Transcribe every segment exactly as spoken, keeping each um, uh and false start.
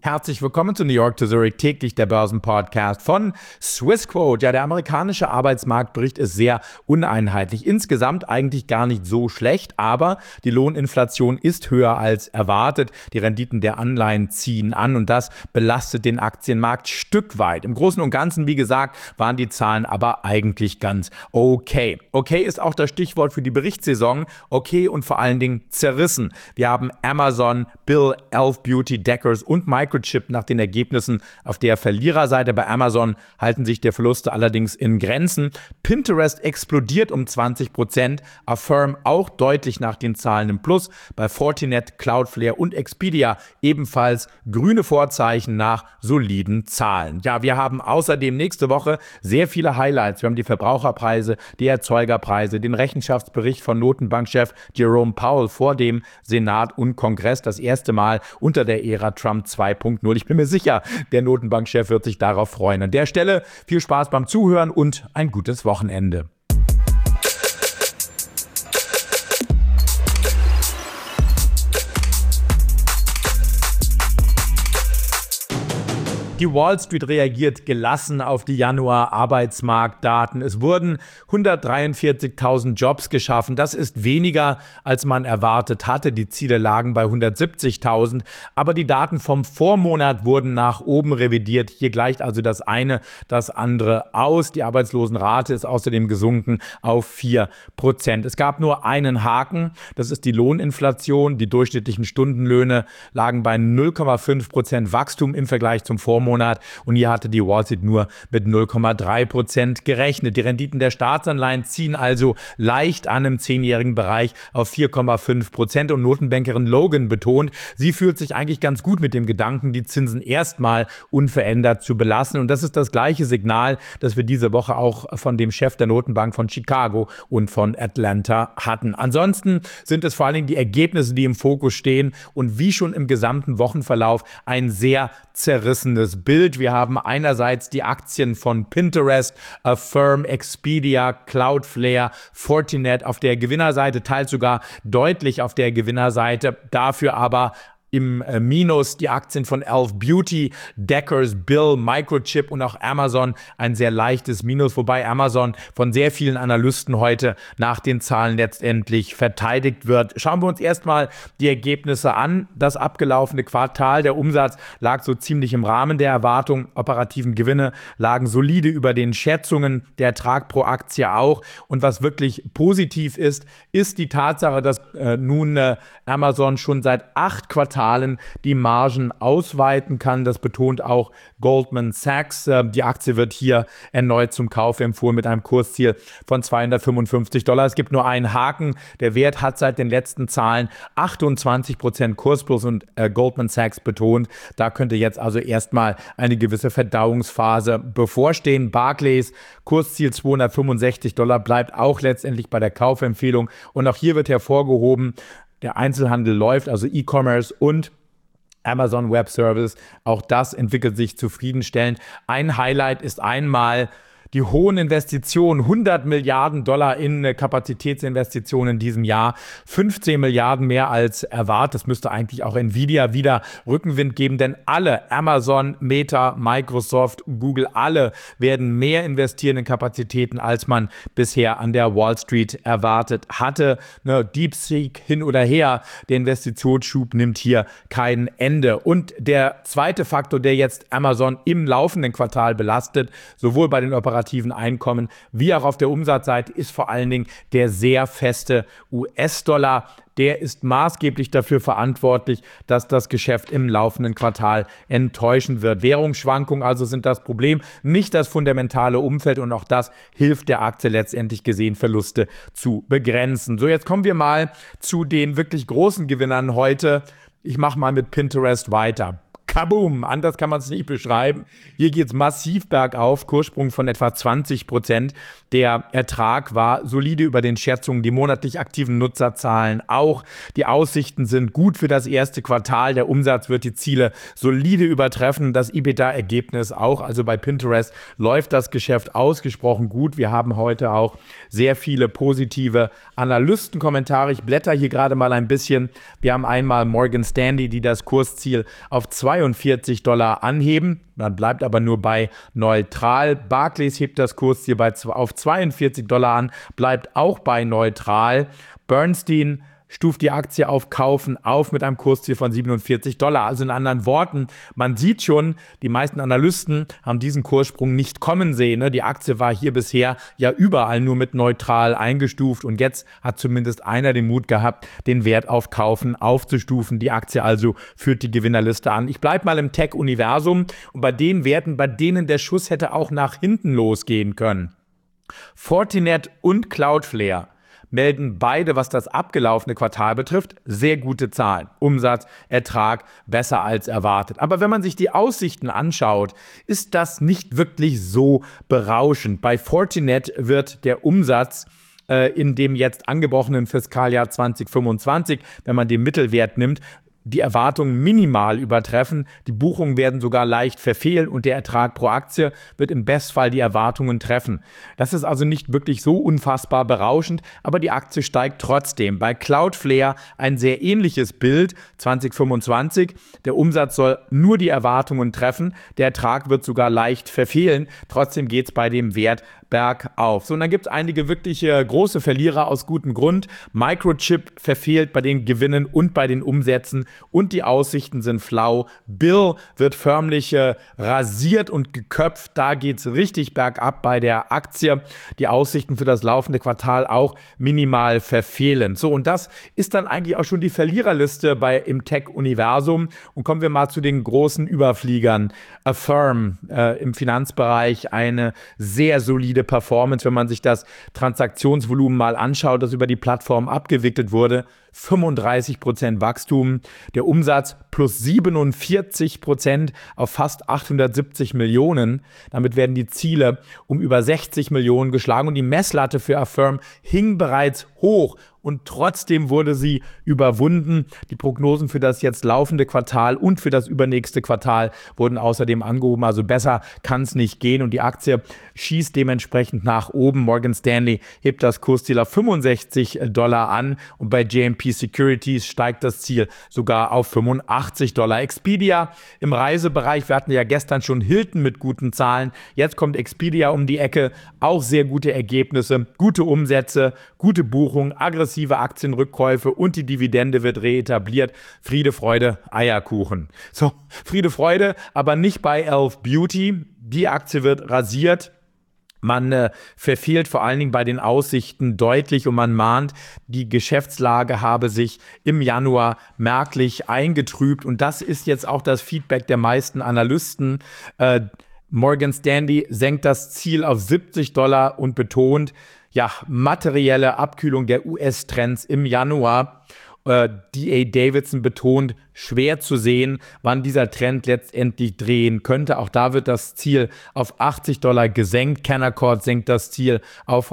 Herzlich willkommen zu New York to Zurich, täglich der Börsenpodcast von Swissquote. Ja, der amerikanische Arbeitsmarktbericht ist sehr uneinheitlich. Insgesamt eigentlich gar nicht so schlecht, aber die Lohninflation ist höher als erwartet. Die Renditen der Anleihen ziehen an und das belastet den Aktienmarkt Stück weit. Im Großen und Ganzen, wie gesagt, waren die Zahlen aber eigentlich ganz okay. Okay ist auch das Stichwort für die Berichtssaison. Okay und vor allen Dingen zerrissen. Wir haben Amazon, Bill, Elf Beauty, Deckers und Microsoft Microchip nach den Ergebnissen auf der Verliererseite. Bei Amazon halten sich der Verluste allerdings in Grenzen. Pinterest explodiert um zwanzig Prozent, Affirm auch deutlich nach den Zahlen im Plus. Bei Fortinet, Cloudflare und Expedia ebenfalls grüne Vorzeichen nach soliden Zahlen. Ja, wir haben außerdem nächste Woche sehr viele Highlights. Wir haben die Verbraucherpreise, die Erzeugerpreise, den Rechenschaftsbericht von Notenbankchef Jerome Powell vor dem Senat und Kongress. Das erste Mal unter der Ära Trump zwei Punkt null. Ich bin mir sicher, der Notenbankchef wird sich darauf freuen. An der Stelle viel Spaß beim Zuhören und ein gutes Wochenende. Die Wall Street reagiert gelassen auf die Januar-Arbeitsmarktdaten. Es wurden hundertdreiundvierzigtausend Jobs geschaffen. Das ist weniger, als man erwartet hatte. Die Ziele lagen bei hundertsiebzigtausend. Aber die Daten vom Vormonat wurden nach oben revidiert. Hier gleicht also das eine das andere aus. Die Arbeitslosenrate ist außerdem gesunken auf vier Prozent. Es gab nur einen Haken. Das ist die Lohninflation. Die durchschnittlichen Stundenlöhne lagen bei null Komma fünf Prozent Wachstum im Vergleich zum Vormonat. Monat und hier hatte die Wall Street nur mit null Komma drei Prozent gerechnet. Die Renditen der Staatsanleihen ziehen also leicht an im zehnjährigen Bereich auf vier Komma fünf Prozent und Notenbankerin Logan betont, sie fühlt sich eigentlich ganz gut mit dem Gedanken, die Zinsen erstmal unverändert zu belassen und das ist das gleiche Signal, das wir diese Woche auch von dem Chef der Notenbank von Chicago und von Atlanta hatten. Ansonsten sind es vor allen Dingen die Ergebnisse, die im Fokus stehen und wie schon im gesamten Wochenverlauf ein sehr zerrissenes Bild. Wir haben einerseits die Aktien von Pinterest, Affirm, Expedia, Cloudflare, Fortinet auf der Gewinnerseite, teils sogar deutlich auf der Gewinnerseite, dafür aber im Minus die Aktien von Elf Beauty, Deckers, Bill, Microchip und auch Amazon ein sehr leichtes Minus, wobei Amazon von sehr vielen Analysten heute nach den Zahlen letztendlich verteidigt wird. Schauen wir uns erstmal die Ergebnisse an. Das abgelaufene Quartal, der Umsatz lag so ziemlich im Rahmen der Erwartung. Operativen Gewinne lagen solide über den Schätzungen, der Ertrag pro Aktie auch. Und was wirklich positiv ist, ist die Tatsache, dass äh, nun äh, Amazon schon seit acht Quartalen die Margen ausweiten kann. Das betont auch Goldman Sachs. Die Aktie wird hier erneut zum Kauf empfohlen mit einem Kursziel von zweihundertfünfundfünfzig Dollar. Es gibt nur einen Haken. Der Wert hat seit den letzten Zahlen achtundzwanzig Prozent Kursplus und äh, Goldman Sachs betont, da könnte jetzt also erstmal eine gewisse Verdauungsphase bevorstehen. Barclays Kursziel zweihundertfünfundsechzig Dollar bleibt auch letztendlich bei der Kaufempfehlung. Und auch hier wird hervorgehoben, der Einzelhandel läuft, also E-Commerce und Amazon Web Service. Auch das entwickelt sich zufriedenstellend. Ein Highlight ist einmal die hohen Investitionen, hundert Milliarden Dollar in Kapazitätsinvestitionen in diesem Jahr, fünfzehn Milliarden mehr als erwartet. Das müsste eigentlich auch Nvidia wieder Rückenwind geben, denn alle, Amazon, Meta, Microsoft, Google, alle werden mehr investieren in Kapazitäten, als man bisher an der Wall Street erwartet hatte. Ne, DeepSeek hin oder her, der Investitionsschub nimmt hier kein Ende. Und der zweite Faktor, der jetzt Amazon im laufenden Quartal belastet, sowohl bei den Operationen Einkommen, wie auch auf der Umsatzseite, ist vor allen Dingen der sehr feste U S-Dollar. Der ist maßgeblich dafür verantwortlich, dass das Geschäft im laufenden Quartal enttäuschen wird. Währungsschwankungen also sind das Problem, nicht das fundamentale Umfeld und auch das hilft der Aktie letztendlich gesehen, Verluste zu begrenzen. So, jetzt kommen wir mal zu den wirklich großen Gewinnern heute. Ich mache mal mit Pinterest weiter. Kaboom, anders kann man es nicht beschreiben. Hier geht es massiv bergauf, Kurssprung von etwa zwanzig Prozent. Der Ertrag war solide über den Schätzungen, die monatlich aktiven Nutzerzahlen auch. Die Aussichten sind gut für das erste Quartal. Der Umsatz wird die Ziele solide übertreffen, das EBITDA-Ergebnis auch. Also bei Pinterest läuft das Geschäft ausgesprochen gut. Wir haben heute auch sehr viele positive Analystenkommentare. Ich blätter hier gerade mal ein bisschen. Wir haben einmal Morgan Stanley, die das Kursziel auf zweiundvierzig einundvierzig Dollar anheben. Man bleibt aber nur bei neutral. Barclays hebt das Kursziel bei, auf zweiundvierzig Dollar an, bleibt auch bei neutral. Bernstein stuft die Aktie auf Kaufen auf mit einem Kursziel von siebenundvierzig Dollar. Also in anderen Worten, man sieht schon, die meisten Analysten haben diesen Kurssprung nicht kommen sehen. Ne? Die Aktie war hier bisher ja überall nur mit neutral eingestuft und jetzt hat zumindest einer den Mut gehabt, den Wert auf Kaufen aufzustufen. Die Aktie also führt die Gewinnerliste an. Ich bleibe mal im Tech-Universum und bei den Werten, bei denen der Schuss hätte auch nach hinten losgehen können. Fortinet und Cloudflare melden beide, was das abgelaufene Quartal betrifft, sehr gute Zahlen. Umsatz, Ertrag besser als erwartet. Aber wenn man sich die Aussichten anschaut, ist das nicht wirklich so berauschend. Bei Fortinet wird der Umsatz äh, in dem jetzt angebrochenen Fiskaljahr zwanzig fünfundzwanzig, wenn man den Mittelwert nimmt, die Erwartungen minimal übertreffen, die Buchungen werden sogar leicht verfehlen und der Ertrag pro Aktie wird im Bestfall die Erwartungen treffen. Das ist also nicht wirklich so unfassbar berauschend, aber die Aktie steigt trotzdem. Bei Cloudflare ein sehr ähnliches Bild, zwanzig fünfundzwanzig. Der Umsatz soll nur die Erwartungen treffen, der Ertrag wird sogar leicht verfehlen. Trotzdem geht es bei dem Wert bergauf. So, und dann gibt es einige wirkliche große Verlierer aus gutem Grund. Microchip verfehlt bei den Gewinnen und bei den Umsätzen und die Aussichten sind flau. Bill wird förmlich äh, rasiert und geköpft. Da geht es richtig bergab bei der Aktie. Die Aussichten für das laufende Quartal auch minimal verfehlen. So, und das ist dann eigentlich auch schon die Verliererliste bei, im Tech-Universum. Und kommen wir mal zu den großen Überfliegern. Affirm äh, im Finanzbereich eine sehr solide Performance, wenn man sich das Transaktionsvolumen mal anschaut, das über die Plattform abgewickelt wurde. fünfunddreißig Prozent Wachstum, der Umsatz plus siebenundvierzig Prozent auf fast achthundertsiebzig Millionen. Damit werden die Ziele um über sechzig Millionen geschlagen und die Messlatte für Affirm hing bereits hoch. Und trotzdem wurde sie überwunden. Die Prognosen für das jetzt laufende Quartal und für das übernächste Quartal wurden außerdem angehoben. Also besser kann es nicht gehen. Und die Aktie schießt dementsprechend nach oben. Morgan Stanley hebt das Kursziel auf fünfundsechzig Dollar an. Und bei J and P Securities steigt das Ziel sogar auf fünfundachtzig Dollar. Expedia im Reisebereich. Wir hatten ja gestern schon Hilton mit guten Zahlen. Jetzt kommt Expedia um die Ecke. Auch sehr gute Ergebnisse, gute Umsätze, gute Buchungen, aggressive Aktienrückkäufe und die Dividende wird reetabliert. Friede, Freude, Eierkuchen. So, Friede, Freude, aber nicht bei Elf Beauty. Die Aktie wird rasiert. Man äh, verfehlt vor allen Dingen bei den Aussichten deutlich und man mahnt, die Geschäftslage habe sich im Januar merklich eingetrübt. Und das ist jetzt auch das Feedback der meisten Analysten. Äh, Morgan Stanley senkt das Ziel auf siebzig Dollar und betont, ja, materielle Abkühlung der U S-Trends im Januar. Äh, D A Davidson betont, schwer zu sehen, wann dieser Trend letztendlich drehen könnte. Auch da wird das Ziel auf achtzig Dollar gesenkt. Canaccord senkt das Ziel auf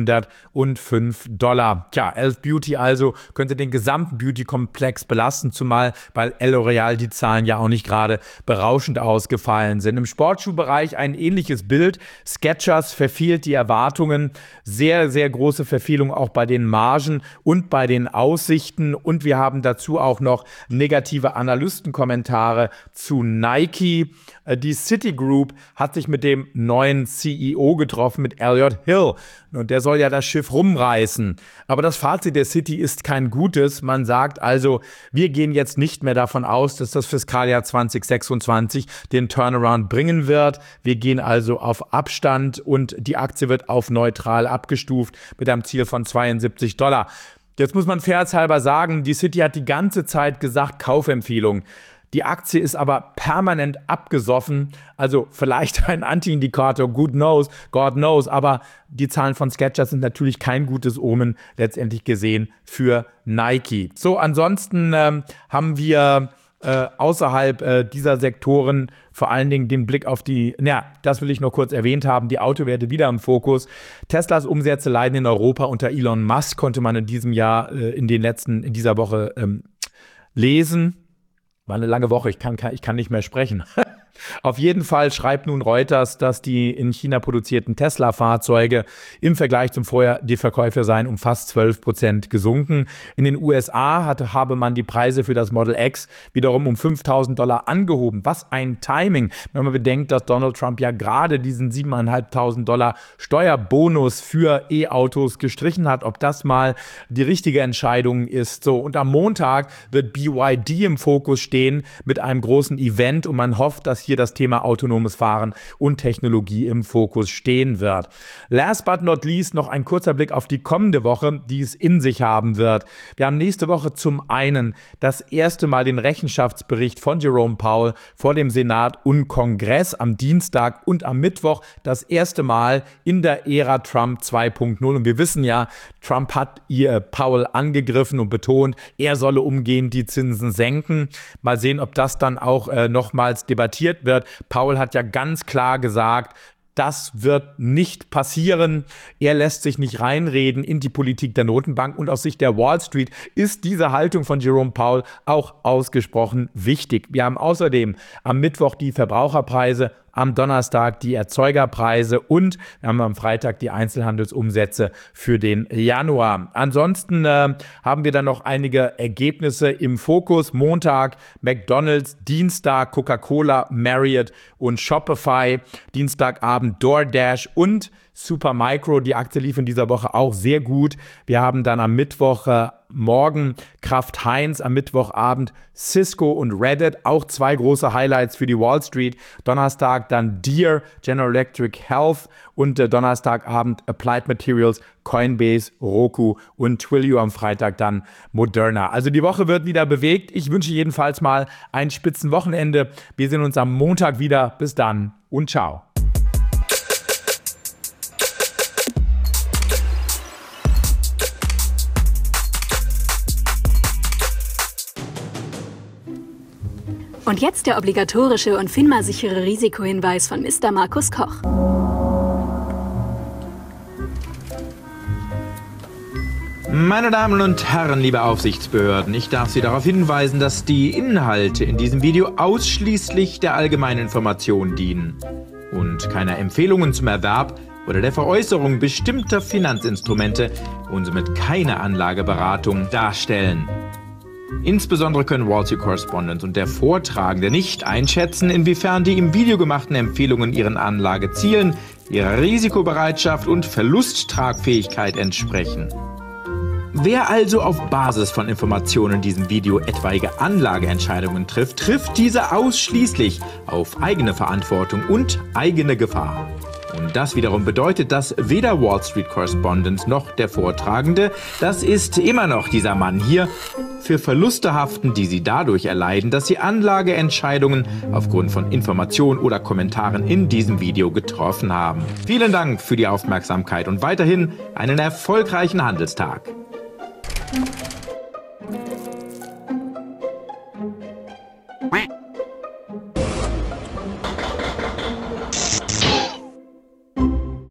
hundertfünf Dollar. Tja, Elf Beauty also könnte den gesamten Beauty-Komplex belasten, zumal bei L'Oreal die Zahlen ja auch nicht gerade berauschend ausgefallen sind. Im Sportschuhbereich ein ähnliches Bild. Skechers verfehlt die Erwartungen. Sehr, sehr große Verfehlung auch bei den Margen und bei den Aussichten. Und wir haben dazu auch noch negative Analystenkommentare zu Nike. Die Citigroup hat sich mit dem neuen C E O getroffen, mit Elliott Hill. Und der soll ja das Schiff rumreißen. Aber das Fazit der Citi ist kein gutes. Man sagt also, wir gehen jetzt nicht mehr davon aus, dass das Fiskaljahr zwanzig sechsundzwanzig den Turnaround bringen wird. Wir gehen also auf Abstand und die Aktie wird auf neutral abgestuft mit einem Ziel von zweiundsiebzig Dollar. Jetzt muss man fairheitshalber sagen, die Citi hat die ganze Zeit gesagt, Kaufempfehlung. Die Aktie ist aber permanent abgesoffen, also vielleicht ein Anti-Indikator, good knows, God knows, aber die Zahlen von Skechers sind natürlich kein gutes Omen letztendlich gesehen für Nike. So, ansonsten ähm, haben wir äh, außerhalb äh, dieser Sektoren vor allen Dingen den Blick auf die, ja, das will ich noch kurz erwähnt haben, die Autowerte wieder im Fokus. Teslas Umsätze leiden in Europa unter Elon Musk, konnte man in diesem Jahr, äh, in den letzten, in dieser Woche ähm, lesen. War eine lange Woche, ich kann, ich kann nicht mehr sprechen. Auf jeden Fall schreibt nun Reuters, dass die in China produzierten Tesla-Fahrzeuge im Vergleich zum Vorjahr die Verkäufe seien um fast zwölf Prozent gesunken. In den U S A hatte, habe man die Preise für das Model X wiederum um fünftausend Dollar angehoben. Was ein Timing, wenn man bedenkt, dass Donald Trump ja gerade diesen siebentausendfünfhundert Dollar Steuerbonus für E-Autos gestrichen hat. Ob das mal die richtige Entscheidung ist. So, und am Montag wird B Y D im Fokus stehen mit einem großen Event und man hofft, dass hier das Thema autonomes Fahren und Technologie im Fokus stehen wird. Last but not least noch ein kurzer Blick auf die kommende Woche, die es in sich haben wird. Wir haben nächste Woche zum einen das erste Mal den Rechenschaftsbericht von Jerome Powell vor dem Senat und Kongress am Dienstag und am Mittwoch das erste Mal in der Ära Trump zwei Punkt null. Und wir wissen ja, Trump hat ihr Powell angegriffen und betont, er solle umgehend die Zinsen senken. Mal sehen, ob das dann auch äh, nochmals debattiert wird. Powell hat ja ganz klar gesagt, das wird nicht passieren. Er lässt sich nicht reinreden in die Politik der Notenbank und aus Sicht der Wall Street ist diese Haltung von Jerome Powell auch ausgesprochen wichtig. Wir haben außerdem am Mittwoch die Verbraucherpreise, am Donnerstag die Erzeugerpreise und wir haben am Freitag die Einzelhandelsumsätze für den Januar. Ansonsten äh, haben wir dann noch einige Ergebnisse im Fokus. Montag McDonald's, Dienstag Coca-Cola, Marriott und Shopify, Dienstagabend DoorDash und Supermicro. Die Aktie lief in dieser Woche auch sehr gut. Wir haben dann am Mittwoch äh, morgen Kraft Heinz, am Mittwochabend Cisco und Reddit, auch zwei große Highlights für die Wall Street. Donnerstag dann Deere, General Electric Health und äh, Donnerstagabend Applied Materials, Coinbase, Roku und Twilio, am Freitag dann Moderna. Also die Woche wird wieder bewegt. Ich wünsche jedenfalls mal ein Spitzenwochenende. Wir sehen uns am Montag wieder. Bis dann und ciao. Und jetzt der obligatorische und FINMA-sichere Risikohinweis von Mister Markus Koch. Meine Damen und Herren, liebe Aufsichtsbehörden, ich darf Sie darauf hinweisen, dass die Inhalte in diesem Video ausschließlich der allgemeinen Information dienen und keiner Empfehlungen zum Erwerb oder der Veräußerung bestimmter Finanzinstrumente und somit keine Anlageberatung darstellen. Insbesondere können Wall Street Correspondent und der Vortragende nicht einschätzen, inwiefern die im Video gemachten Empfehlungen ihren Anlagezielen, ihrer Risikobereitschaft und Verlusttragfähigkeit entsprechen. Wer also auf Basis von Informationen in diesem Video etwaige Anlageentscheidungen trifft, trifft diese ausschließlich auf eigene Verantwortung und eigene Gefahr. Und das wiederum bedeutet, dass weder Wall Street Correspondent noch der Vortragende, das ist immer noch dieser Mann hier, für Verluste haften, die sie dadurch erleiden, dass sie Anlageentscheidungen aufgrund von Informationen oder Kommentaren in diesem Video getroffen haben. Vielen Dank für die Aufmerksamkeit und weiterhin einen erfolgreichen Handelstag.